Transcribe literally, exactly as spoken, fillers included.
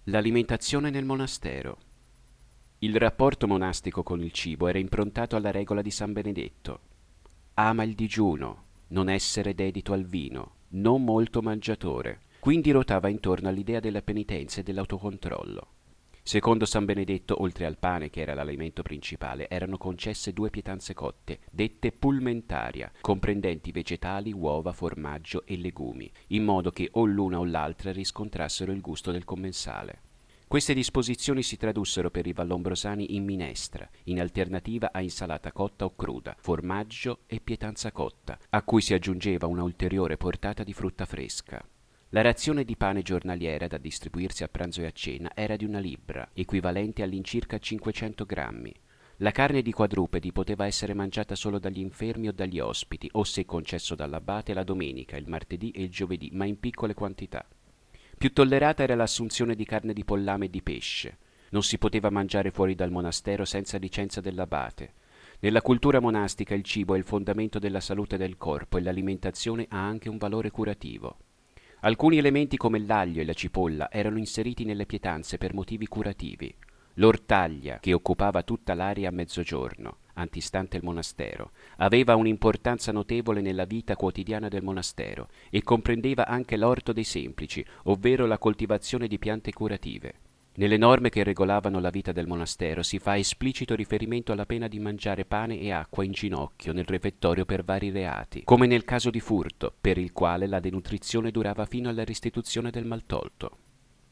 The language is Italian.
L'alimentazione nel monastero. Il rapporto monastico con il cibo era improntato alla regola di San Benedetto. Ama il digiuno, non essere dedito al vino, non molto mangiatore. Quindi ruotava intorno all'idea della penitenza e dell'autocontrollo. Secondo San Benedetto, oltre al pane, che era l'alimento principale, erano concesse due pietanze cotte, dette pulmentaria, comprendenti vegetali, uova, formaggio e legumi, in modo che o l'una o l'altra riscontrassero il gusto del commensale. Queste disposizioni si tradussero per i vallombrosani in minestra, in alternativa a insalata cotta o cruda, formaggio e pietanza cotta, a cui si aggiungeva una ulteriore portata di frutta fresca. La razione di pane giornaliera da distribuirsi a pranzo e a cena era di una libbra, equivalente all'incirca cinquecento grammi. La carne di quadrupedi poteva essere mangiata solo dagli infermi o dagli ospiti, o se concesso dall'abate la domenica, il martedì e il giovedì, ma in piccole quantità. Più tollerata era l'assunzione di carne di pollame e di pesce. Non si poteva mangiare fuori dal monastero senza licenza dell'abate. Nella cultura monastica il cibo è il fondamento della salute del corpo e l'alimentazione ha anche un valore curativo. Alcuni elementi come l'aglio e la cipolla erano inseriti nelle pietanze per motivi curativi. L'ortaglia, che occupava tutta l'area a mezzogiorno, antistante il monastero, aveva un'importanza notevole nella vita quotidiana del monastero e comprendeva anche l'orto dei semplici, ovvero la coltivazione di piante curative. Nelle norme che regolavano la vita del monastero si fa esplicito riferimento alla pena di mangiare pane e acqua in ginocchio nel refettorio per vari reati, come nel caso di furto, per il quale la denutrizione durava fino alla restituzione del maltolto.